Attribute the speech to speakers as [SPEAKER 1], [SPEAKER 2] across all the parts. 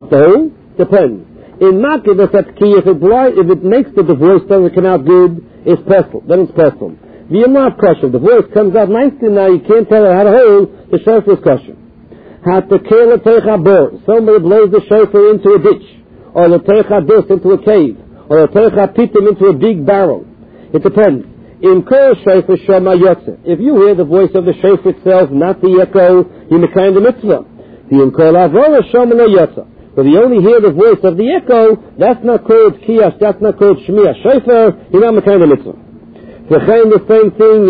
[SPEAKER 1] The hole? Depends. In Makir, that's key. If it makes the voice doesn't come out good, it's pestle. Then it's pestle. The not kosher. The voice comes out nicely now. You can't tell it had a hole. The shofar is kosher. Somebody blows the shofar into a ditch, or the teicha dus into a cave, or the teicha pitim into a big barrel. It depends. In kol shofar shama yotze. If you hear the voice of the shofar itself, not the echo, you mekayim the mitzvah. The in kol avora shama no yotze. But you only hear the voice of the echo, that's not called kiyash, that's not called shmiya shofar, you're not mekayim the mitzvah. The same thing,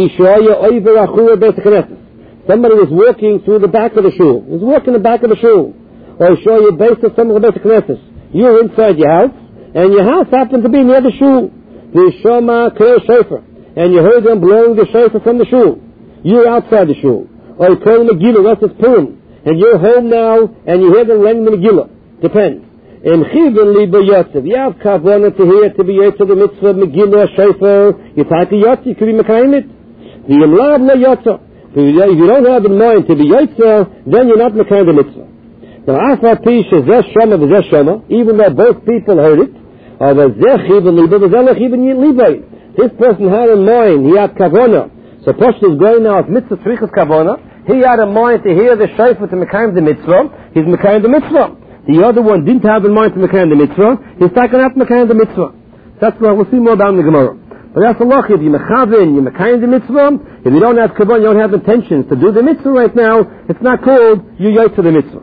[SPEAKER 1] somebody was walking through the back of the shul. He was walking the back of the shul. Or show you based on some of the basic knesses. You're inside your house, and your house happened to be near the shul. The shoma kol shofar. And you heard them blowing the shofar from the shul. You're outside the shul. Or you call the Megillah, that's his Purim. And you're home now, and you hear them reading the Megillah. Depends. In chivin liba yotzev, you have kavana to hear to be yotzev the mitzvah Megillah shofar. You type a yotzev, you could be mekayim it. The imlav no yotzev. If you don't have in mind to be yotzev, then you're not mekayim the mitzvah. Now, afar pish is zeh shama v'zeh shama, even though both people heard it, or the zeh chivin liba v'zeh chivin liba. This person had in mind, he had kavana. So Pashto is going now of mitzvah tzrichas kavana. He had in mind to hear the shofar to mekayim the mitzvah. He's mekayim the mitzvah. The other one didn't have in mind to mekayim the mitzvah. He's taken out mekayim the mitzvah. That's what we'll see more about in the Gemara. But that's a loch. If you mechavin, you mekayim the mitzvah. If you don't have kavana, you don't have intentions to do the mitzvah right now, it's not called you yotze the mitzvah.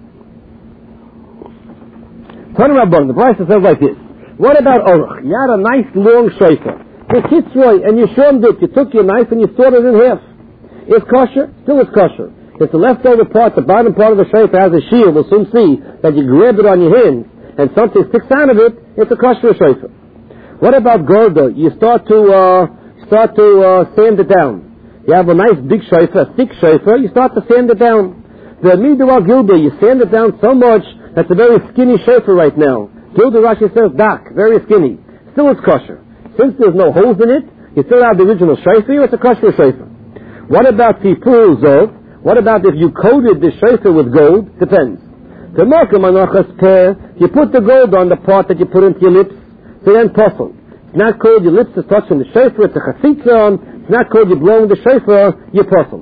[SPEAKER 1] Turn around, the price says like this. What about orach? You had a nice long shofar. The kitzroy, and you showed it. You took your knife and you sawed it in half. It's kosher. Still it's kosher. If the leftover part, the bottom part of the shofar has a shield, we'll soon see that you grab it on your hands and something sticks out of it, it's a kosher shofar. What about golda? You start to sand it down. You have a nice big shofar, a thick shofar, you start to sand it down. The midwal gilda, you sand it down so much that's a very skinny shofar right now. Gilda Rashi says dak, very skinny. Still it's kosher. Since there's no holes in it, you still have the original shofar, it's a kosher shofar. What about tipul zov? What about if you coated the shofar with gold? Depends. You put the gold on the part that you put into your lips, so then puzzle. It's not called your lips is touching the shofar, it's a chasitza on. It's not called you blowing the shofar, you puzzle.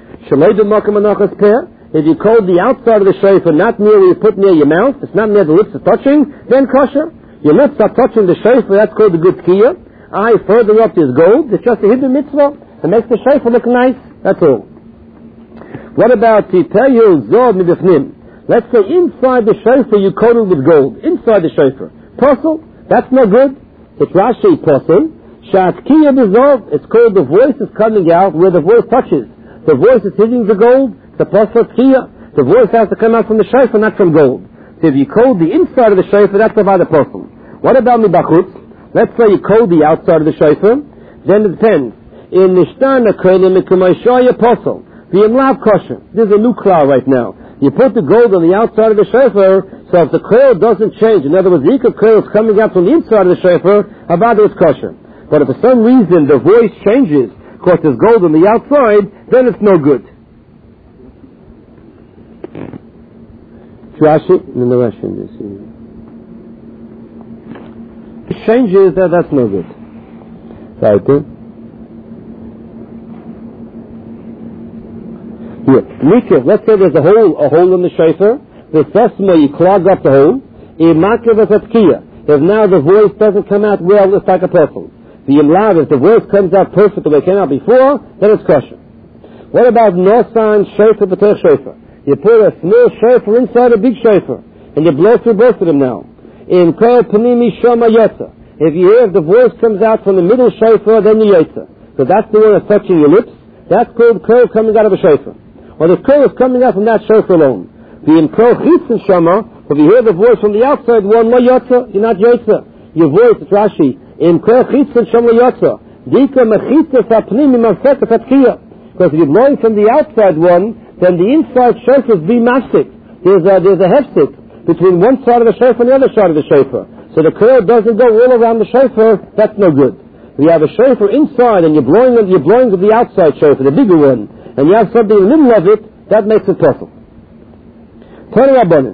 [SPEAKER 1] If you coat the outside of the shofar, not near where you put near your mouth, it's not near the lips is touching, then kosher. Your lips are touching the shofar, that's called the good kiyah. Further up is gold, it's just a hidden mitzvah. It makes the shofar look nice, that's all. What about tipayil zod midifnim? Let's say inside the shofar you coated with gold. Inside the shofar. Puzzle, that's no good. It's Rashi puzzle. Shatkiya b'zov, it's called the voice is coming out where the voice touches. The voice is hitting the gold, the puzzle tkiya. The voice has to come out from the shofar, not from gold. So if you coat the inside of the shofar, that's about the puzzle. What about mibachutz? Let's say you coat the outside of the shofar, then it depends. In nishtana kolim mikumayshaya puzzle. The imlav kosher. There's a new klal right now. You put the gold on the outside of the shofar, so if the klal doesn't change, in other words, the ikar klal is coming out from the inside of the shofar, about it's kosher. But if for some reason the voice changes, because there's gold on the outside, then it's no good. Rashi, and the Rashi in this. It changes, that's no good. Right. Here, Mikra, let's say there's a hole in the shofar. The first one you clog up the hole. If now the voice doesn't come out well, it's like a puzzle. The imlav, if the voice comes out perfect the way it came out before, then it's kosher. What about nosan shofar b'tech shofar? You put a small shofar inside a big shofar, and you blow through both of them now. In kol panimi shama yotza. If you hear if the voice comes out from the middle shofar, then you yotza. So that's the one that's touching your lips. That's called kol coming out of a shofar. Or the kol is coming out from that shofar alone. The kol chitzin shama, if you hear the voice from the outside one, no yotza, you're not yotza. Your voice, it's Rashi, in kol chitzin shama yotza. Dika mechitza fapnim imafeta fatkiya. Because if you're blowing from the outside one, then the inside shofar is bimastic. There's a hefsik between one side of the shofar and the other side of the shofar. So the kol doesn't go all around the shofar, that's no good. If you have a shofar inside and you're blowing with the outside shofar, the bigger one, and you have something in the middle of it, that makes it possible. Turning Rabbanan.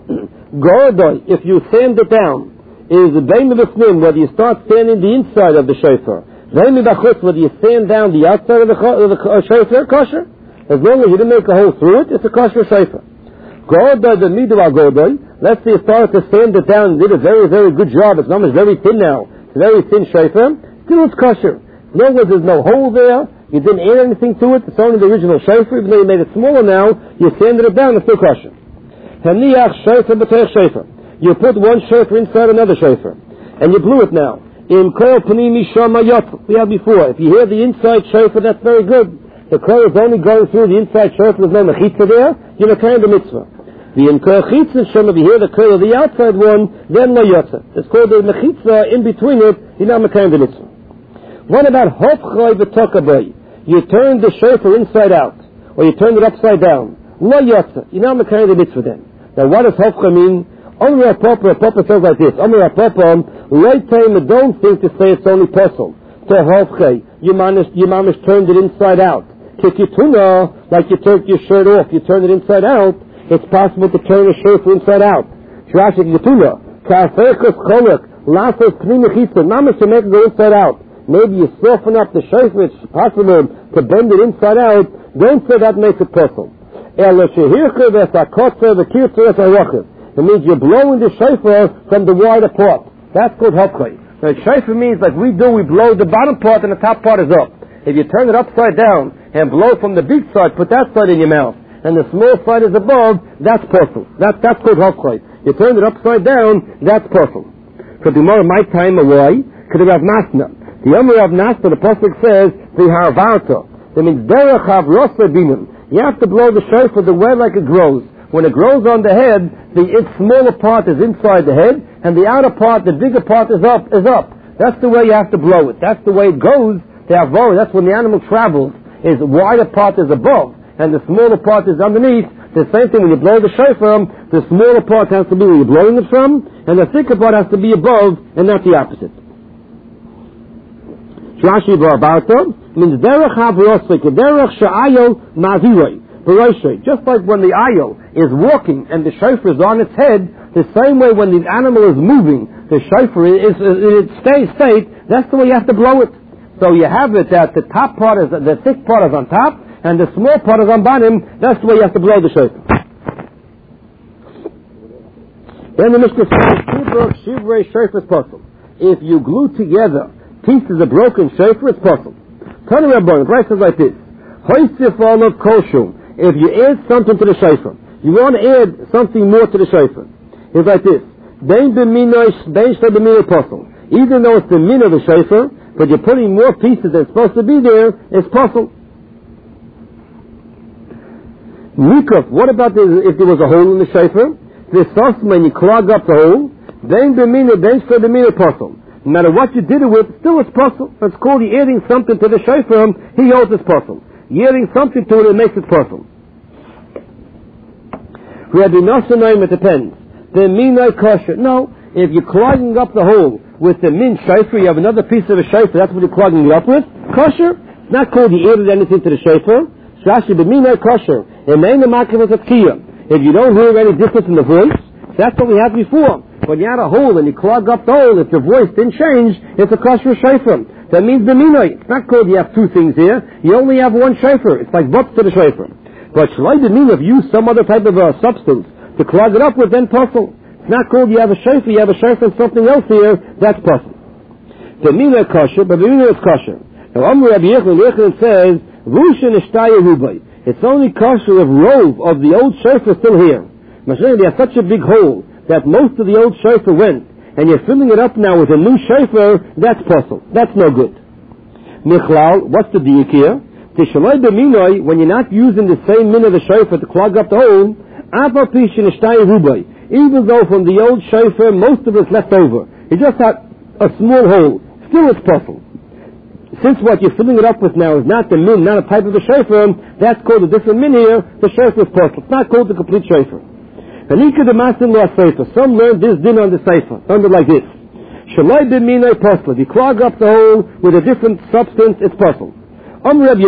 [SPEAKER 1] Gordoi, if you sand it down, is the Bein B'Fnim, whether you start sanding the inside of the shofar, Bein B'Chutz, whether you sand down the outside of the shofar, kosher. As long as you didn't make a hole through it, it's a kosher shofar. Gordoi, the midu al Gordoi, let's say you started to sand it down and did a very, very good job. It's not very thin now. It's a very thin shofar. Still it's kosher. As long as there's no hole there, you didn't add anything to it, it's only the original shofar. Even though you made it smaller now, you sanded it down, it's still kosher. Haniach shofar b'teich shofar. You put one shofar inside another shofar, and you blew it now. In kol panimi shama yotz. We had before. If you hear the inside shofar, that's very good. The kol is only going through the inside shofar. There's no mechitza there. You're kind of mitzvah. The in kol chitza shama. If you hear the kol of the outside one, then no yotza. It's called the mechitza. In between it, you're not kind of mitzvah. What about hofchay v'tokabay? You turn the shofar inside out, or you turn it upside down. Lo yotza. You're not kind of mitzvah then. Now, what does hofchay mean? Omer Papa says like this. Omer Papa, don't think to say it's only possible. To hofchay, you mamish turned it inside out. Kikituna, like you took your shirt off, you turn it inside out. It's possible to turn a shirt inside out. Shrashi kikituna, kafekus cholak, lasos pnimachitza, mamish to make it go inside out. Maybe you soften up the shofar, it's possible to bend it inside out. Don't say that makes it possible. It means you're blowing the shofar from the wider part. That's called hofchay. Now, shofar means like we do, we blow the bottom part and the top part is up. If you turn it upside down and blow from the big side, put that side in your mouth, and the small side is above, that's possible. That's called hofchay. You turn it upside down, that's possible. For the more my time away, could have Masna. The Yomer of Nasda, the Pasuk says, the Harvarta. That means, Derech Hav Rosa Binim. You have to blow the shofar the way like it grows. When it grows on the head, its smaller part is inside the head, and the outer part, the bigger part is up. That's the way you have to blow it. That's the way it goes. That's when the animal travels. The wider part is above, and the smaller part is underneath. The same thing when you blow the shofar, the smaller part has to be where you're blowing it from, and the thicker part has to be above, and not the opposite. Rashi Barbarta means derech havrosik, derech sha'ayol maviroi. Just like when the ayol is walking and the shofar is on its head, the same way when the animal is moving, the shofar is in its state. That's the way you have to blow it. So you have it that the top part is the thick part is on top and the small part is on bottom. That's the way you have to blow the shofar. Then the Mishnah says, shivrei shofar is possible. If you glue together pieces of broken shofar, it's possible. Tana Rabban, the price is like this. If you add something to the shofar, you want to add something more to the shofar. It's like this. Even though it's the min of the shofar, but you're putting more pieces that's supposed to be there, it's possible. Nikuf, what about if there was a hole in the shofar? This sauce, when you clog up the hole, no matter what you did it with, still it's possible. It's called you adding something to the shofar, he holds it's possible. You're adding something to it, it makes it possible. Rabbi Nosson, it depends. The minai kosher. No, if you're clogging up the hole with the min shofar, you have another piece of a shofar, that's what you're clogging it up with. Kosher. It's not called you added anything to the shofar. Shashi b'minai kosher. If you don't hear any difference in the voice, that's what we had before. When you had a hole and you clog up the hole, if your voice didn't change, it's a kosher shofar. That means the minoi. It's not called you have two things here. You only have one shofar. It's like butts to the shofar. But shalai the min of use some other type of substance to clog it up with, then possible. It's not called you have a shofar. You have a shofar and something else here. That's possible. The minoi kosher, but the minoi is kosher. Now Amr Rabbi Yechon says, Rusha nishtaya rubai. It's only kosher if rove of the old shofar is still here. Masha'allah, they have such a big hole that most of the old shofar went, and you're filling it up now with a new shofar, that's possible. That's no good. Michlal, what's the diuk here? Tishaloi b'minoi, when you're not using the same min of the shofar to clog up the hole, even though from the old shofar most of it's left over, you just had a small hole, still it's possible. Since what you're filling it up with now is not the min, not a type of the shofar, that's called a different min here, the shofar is possible. It's not called the complete shofar. Some learn this din on the Sefer. Under like this. If you clog up the hole with a different substance, it's possible.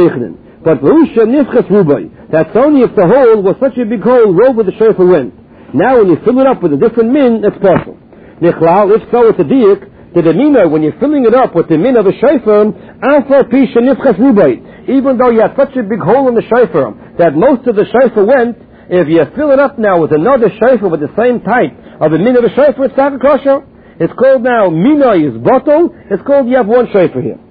[SPEAKER 1] But that's only if the hole was such a big hole, over the shofar went. Now when you fill it up with a different min, it's possible. Nichlal, if so, it's a diak, the mina, when you're filling it up with the min of a shofar, even though you had such a big hole in the shofar that most of the shofar went, if you fill it up now with another shofar with the same type of a min of a shofar, it's not kosher. It's called now mina is bottle. It's called you have one shofar here.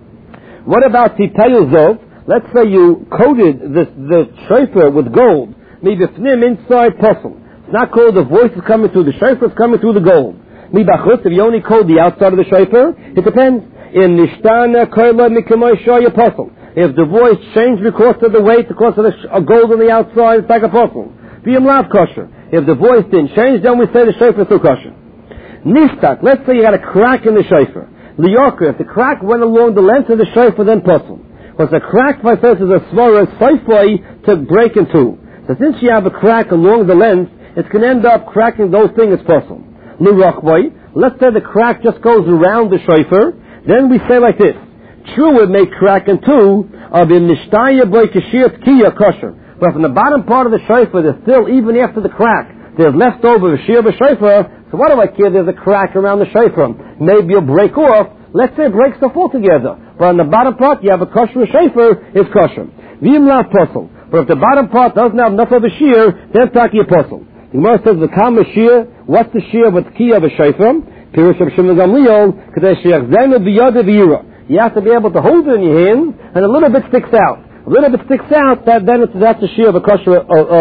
[SPEAKER 1] What about titayil zov? Let's say you coated the shofar with gold, maybe fnim inside puzzle. It's not called the voice is coming through the shofar, it's coming through the gold. If you only coat the outside of the shofar, it depends. In nishtana koila mikamay shaya puzzle. If the voice changed because of the weight, because of the gold on the outside, it's like a puzzle. V'yim lav kosher. If the voice didn't change, then we say the shofar is still kosher. Nistak, let's say you got a crack in the shofar. Liyoker, if the crack went along the length of the shofar, then puzzle. Because the crack, my friend, is a svara sifoi to break in two. So since you have a crack along the length, it's going to end up cracking those things as puzzle. Lirochboi, let's say the crack just goes around the shofar, then we say like this. True, it may crack in two, of in nishtaya boy kashir tkiya kosher. But from the bottom part of the shofar, there's still, even after the crack, there's left over a shear of a shofar. So what do I care? There's a crack around the shofar. Maybe you'll break off. Let's say it breaks off altogether. But on the bottom part, you have a kosher shofar, it's kosher. V'im lav puzzle. But if the bottom part doesn't have enough of a shear, then taki a puzzle. The Gemara says the kam shear. What's the shear with key of a shofar? Pirush of Shimon Gamliel, kadesh yachzenu biyada v'yira. You have to be able to hold it in your hand, and a little bit sticks out. A little bit sticks out, that's the shear of a kosher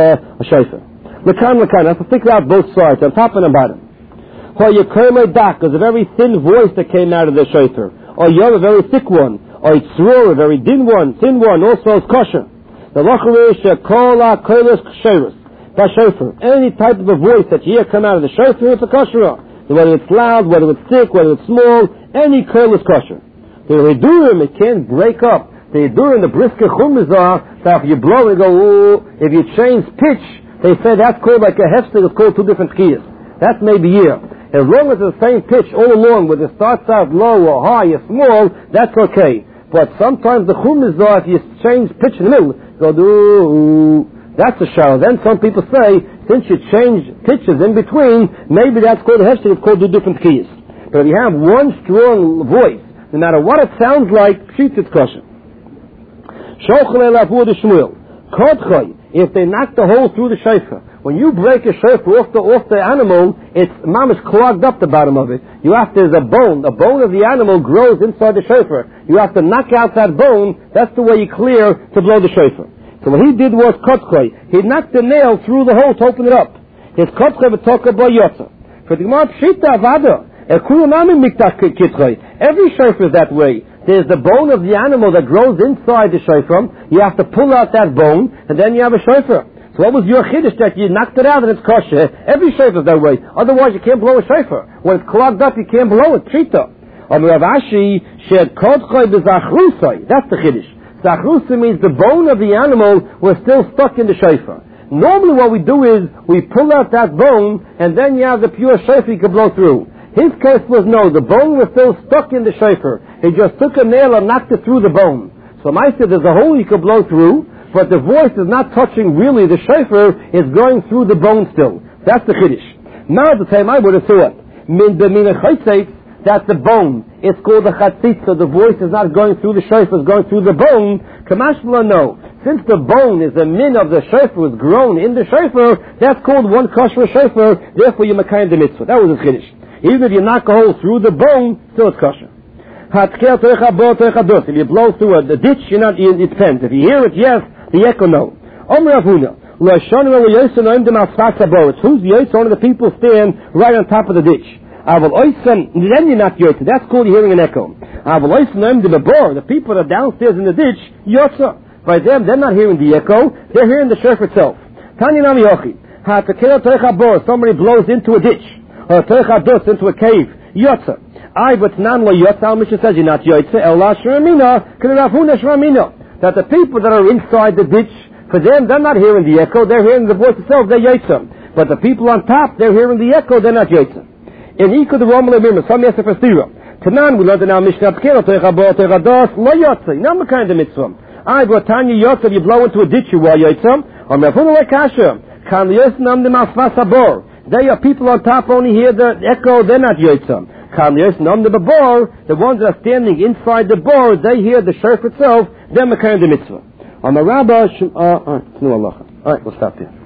[SPEAKER 1] a shofar. Lakan, that's to stick out both sides, on top and on bottom. Or your kermei dak, there's a very thin voice that came out of the shofar. Or you have a very thick one. Or it's a very thin one, also is kosher. The lacharish kola kolas ksheris. That shofar. Any type of a voice that you hear come out of the shofar, it's a kosher. Whether it's loud, whether it's thick, whether it's small, any kola is kosher. The Hidurim, it can't break up. The Hidurim, the brisker chumizah, that if you blow and go, ooh, if you change pitch, they say that's called like a hefsek, it's called two different kiyas. That's maybe here. As long as it's the same pitch all along, whether it starts out low or high or small, that's okay. But sometimes the chumizah, if you change pitch in the middle, go, ooh, that's a shower. Then some people say, since you change pitches in between, maybe that's called a hefsek, it's called two different kiyas. But if you have one strong voice, no matter what it sounds like, pshit it's kosher. If they knock the hole through the shofar, when you break a shofar off the animal, it's mamish clogged up the bottom of it. There's a bone of the animal grows inside the shofar. You have to knock out that bone. That's the way you clear to blow the shofar. So what he did was kotzkoi. He knocked the nail through the hole to open it up. His kotzkoi v'toka bo yotza. For the Gemara pshita avada. Every shofar is that way. There's the bone of the animal that grows inside the shofar. You have to pull out that bone, and then you have a shofar. So what was your chiddush that you knocked it out and it's kosher? Every shofar is that way. Otherwise, you can't blow a shofar. When it's clogged up, you can't blow it. Pshita. Rav Ashi said, that's the chiddush. Zachrusa means the bone of the animal was still stuck in the shofar. Normally, what we do is we pull out that bone, and then you have the pure shofar you can blow through. His case was no, the bone was still stuck in the shofar. He just took a nail and knocked it through the bone. So I said there's a hole you could blow through, but the voice is not touching really the shofar, it's going through the bone still. That's the chiddush. Now at the time I would have thought, that's the bone. It's called the chatzitza. The voice is not going through the shofar, it's going through the bone. Kamashla, no. Since the bone is the min of the shofar, was grown in the shofar, that's called one kosher shofar, therefore you makayim the mitzvah. That was his chiddush. Even if you knock a hole through the bone, still it's kosher. If you blow through the ditch, it depends. If you hear it, yes. The echo, no. Who's the yoytz? One of the people stand right on top of the ditch. Then you're not yoytz. That's called hearing an echo. The people that are downstairs in the ditch, yotza. By them, they're not hearing the echo. They're hearing the shofar itself. Somebody blows into a ditch. Or into a cave. Yotza. But nan lo yotza. Our mission says you're not yotza. Ela shramina. That the people that are inside the ditch, for them, they're not hearing the echo. They're hearing the voice itself. They're yotza. But the people on top, they're hearing the echo. They're not yotza. In Iko the Roman Lemir, some yes for stira. Tanan we learned in our Mishnah. Kero techa bo techa dos lo yotza. Not the kind of mitzvah. But Tanya yotza. You blow into a ditch. You are yotza. Or mefunu lekasha. Kan Yosnam the Masvasa Bor. They are people on top only hear the echo, they're not Yotzam. Kan Yosnam the Bor, the ones that are standing inside the bor, they hear the shofar itself, they're Mekayim the mitzvah. On the Rabbah, alright, we'll stop here.